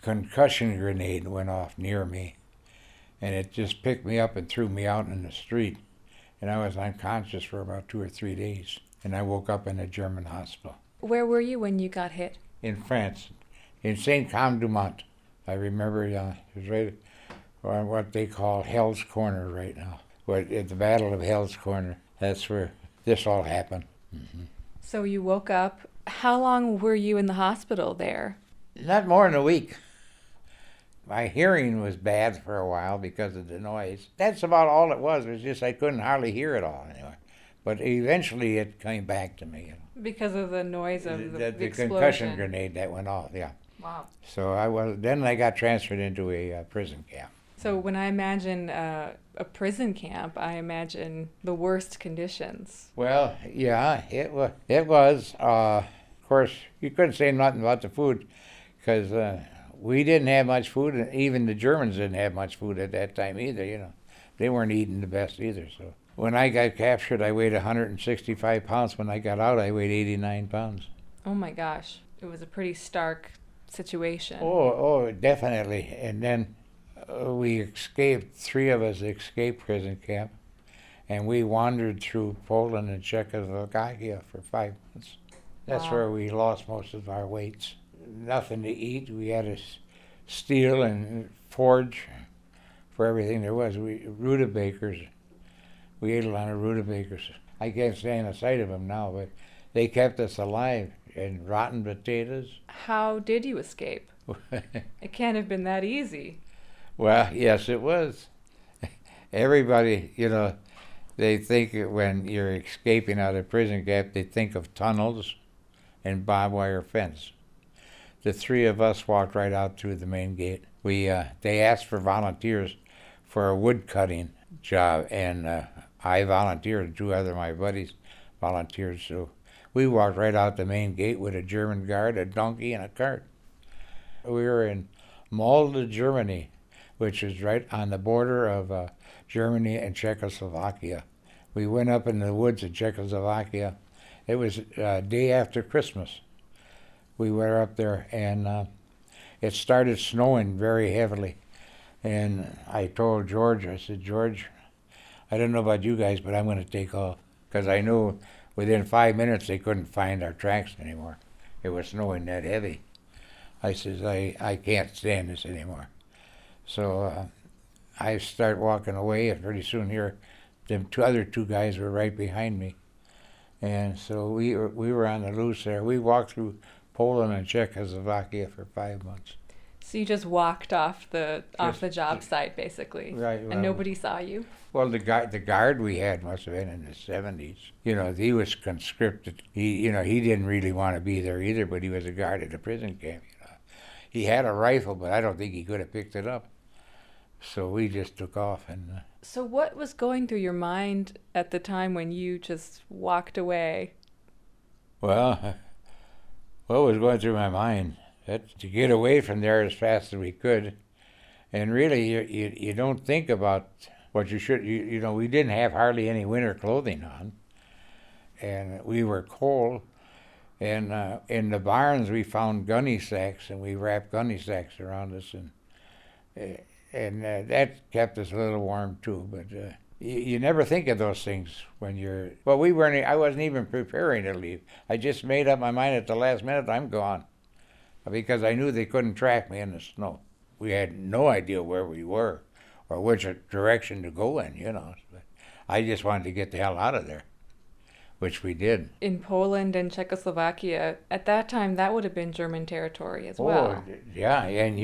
concussion grenade went off near me, and it just picked me up and threw me out in the street. And I was unconscious for about 2 or 3 days. And I woke up in a German hospital. Where were you when you got hit? In France, in Saint-Cam-du-Mont. I remember it was right on what they call Hell's Corner right now. At the Battle of Hell's Corner, that's where this all happened. Mm-hmm. So you woke up. How long were you in the hospital there? Not more than a week. My hearing was bad for a while because of the noise. That's about all it was. It was just I couldn't hardly hear it all anyway. But eventually it came back to me. Because of the noise of the explosion. Concussion grenade that went off, yeah. Wow. So then I got transferred into a prison camp. So when I imagine a prison camp, I imagine the worst conditions. Well, yeah, it was. Of course, you couldn't say nothing about the food because we didn't have much food, and even the Germans didn't have much food at that time either, you know. They weren't eating the best either, so. When I got captured, I weighed 165 pounds. When I got out, I weighed 89 pounds. Oh my gosh. It was a pretty stark situation. Oh, definitely. And then we escaped, 3 of us escaped prison camp, and we wandered through Poland and Czechoslovakia for 5 months. That's where we lost most of our weights. Nothing to eat. We had to steal and forage for everything there was. Rudabakers. We ate a lot of rudabakers. I can't stand the sight of them now, but they kept us alive. And rotten potatoes. How did you escape? It can't have been that easy. Well, yes, it was. Everybody, you know, they think when you're escaping out of prison camp, they think of tunnels and barbed wire fence. The 3 of us walked right out through the main gate. They asked for volunteers for a wood cutting job, and I volunteered. 2 other my buddies volunteered, so we walked right out the main gate with a German guard, a donkey, and a cart. We were in Malta, Germany, which is right on the border of Germany and Czechoslovakia. We went up in the woods of Czechoslovakia. It was day after Christmas. We were up there, and it started snowing very heavily. And I told George, I said, George, I don't know about you guys, but I'm going to take off. Because I knew within 5 minutes they couldn't find our tracks anymore. It was snowing that heavy. I says, I can't stand this anymore. So I start walking away, and pretty soon here, the other 2 guys were right behind me. And so we were on the loose there. We walked through Poland and Czechoslovakia for 5 months. So you just walked off the job site, basically. Right. Well, and nobody saw you? Well, the guard we had must have been in the 70s. You know, he was conscripted. He didn't really want to be there either, but he was a guard at a prison camp, you know. He had a rifle, but I don't think he could have picked it up. So we just took off. And So what was going through your mind at the time when you just walked away? Well, what was going through my mind? That to get away from there as fast as we could. And really, you don't think about what you should. You know, we didn't have hardly any winter clothing on. And we were cold. And in the barns, we found gunny sacks, and we wrapped gunny sacks around us. And that kept us a little warm, too. But you never think of those things when you're... Well, I wasn't even preparing to leave. I just made up my mind at the last minute, I'm gone. Because I knew they couldn't track me in the snow. We had no idea where we were or which direction to go in, you know. But I just wanted to get the hell out of there, which we did. In Poland and Czechoslovakia, at that time, that would have been German territory as well. Oh, yeah, and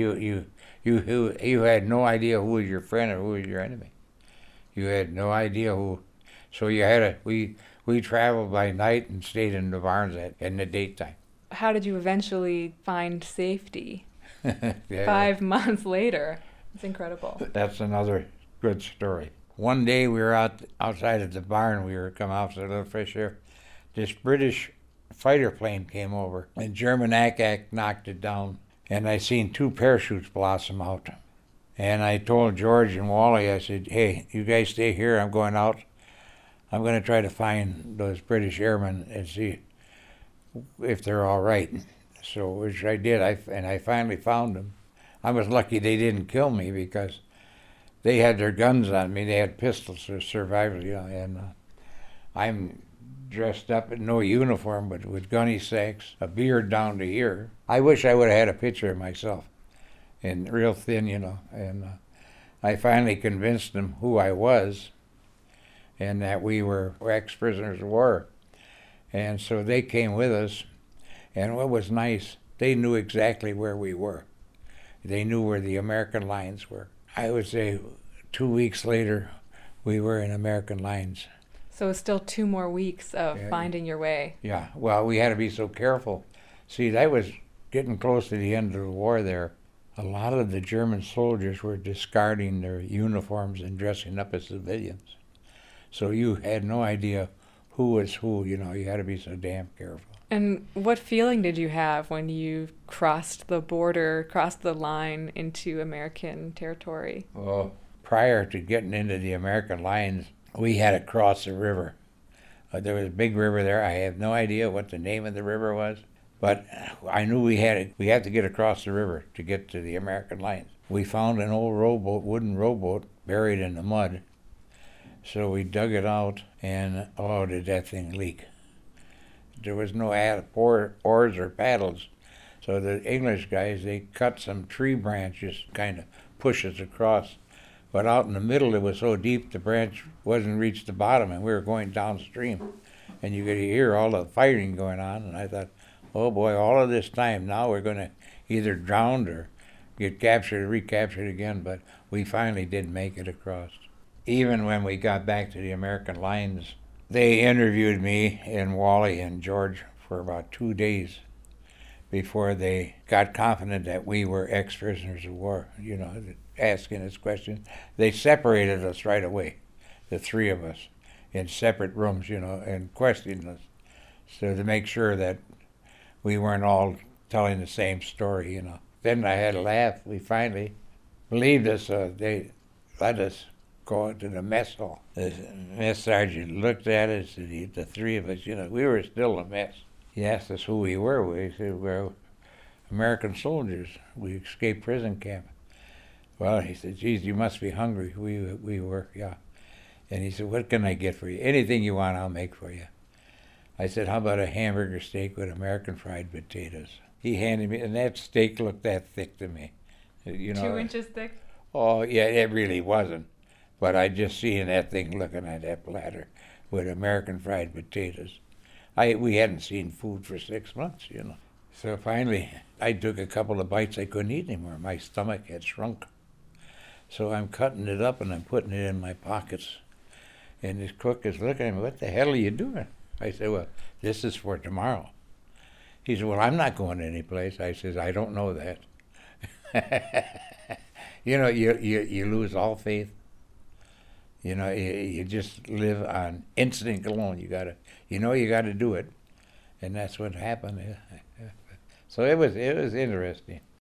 you had no idea who was your friend or who was your enemy. You had no idea who. So you had we traveled by night and stayed in the barns in the daytime. How did you eventually find safety? Yeah. 5 months later. It's incredible. That's another good story. One day we were outside of the barn. We were come out for a little fresh air. This British fighter plane came over, and German ack knocked it down. And I seen 2 parachutes blossom out. And I told George and Wally, I said, hey, you guys stay here. I'm going out. I'm going to try to find those British airmen and see if they're all right. So, which I did, and I finally found them. I was lucky they didn't kill me because they had their guns on me. They had pistols for survival, you know, and I'm dressed up in no uniform, but with gunny sacks, a beard down to here. I wish I would have had a picture of myself, and real thin, you know. And I finally convinced them who I was, and that we were ex-prisoners of war. And so they came with us, and what was nice, they knew exactly where we were. They knew where the American lines were. I would say 2 weeks later, we were in American lines. So it's still 2 more weeks of Yeah. finding your way. Yeah, well, we had to be so careful. See, that was getting close to the end of the war there. A lot of the German soldiers were discarding their uniforms and dressing up as civilians. So you had no idea who was who, you know, you had to be so damn careful. And what feeling did you have when you crossed the border, crossed the line into American territory? Well, prior to getting into the American lines, we had to cross the river. There was a big river there. I have no idea what the name of the river was, but I knew we had to get across the river to get to the American lines. We found an old rowboat, wooden rowboat, buried in the mud. So we dug it out, and oh, did that thing leak. There was no oars or paddles. So the English guys, they cut some tree branches, kind of push us across. But out in the middle, it was so deep, the branch wasn't reached the bottom, and we were going downstream. And you could hear all the fighting going on, and I thought, oh boy, all of this time, now we're going to either drown or get captured or recaptured again. But we finally did make it across. Even when we got back to the American lines, they interviewed me and Wally and George for about 2 days before they got confident that we were ex-prisoners of war, you know, asking us questions. They separated us right away, the three of us, in separate rooms, you know, and questioned us, so to make sure that we weren't all telling the same story, you know. Then I had a laugh. We finally believed us, they let us go into the mess hall. The mess sergeant looked at us, and the three of us, you know, we were still a mess. He asked us who we were. We said, we're American soldiers. We escaped prison camp. Well, he said, geez, you must be hungry. We were, yeah. And he said, what can I get for you? Anything you want, I'll make for you. I said, how about a hamburger steak with American fried potatoes? He handed me, and that steak looked that thick to me. You know, 2 inches thick? Oh, yeah, it really wasn't. But I just seen that thing looking at that platter with American fried potatoes. We hadn't seen food for 6 months, you know. So finally, I took a couple of bites. I couldn't eat anymore. My stomach had shrunk. So I'm cutting it up and I'm putting it in my pockets. And this cook is looking at me, what the hell are you doing? I said, well, this is for tomorrow. He said, well, I'm not going anyplace. I said, I don't know that. You know, you lose all faith. You know, you just live on instinct alone. You gotta do it, and that's what happened. So it was interesting.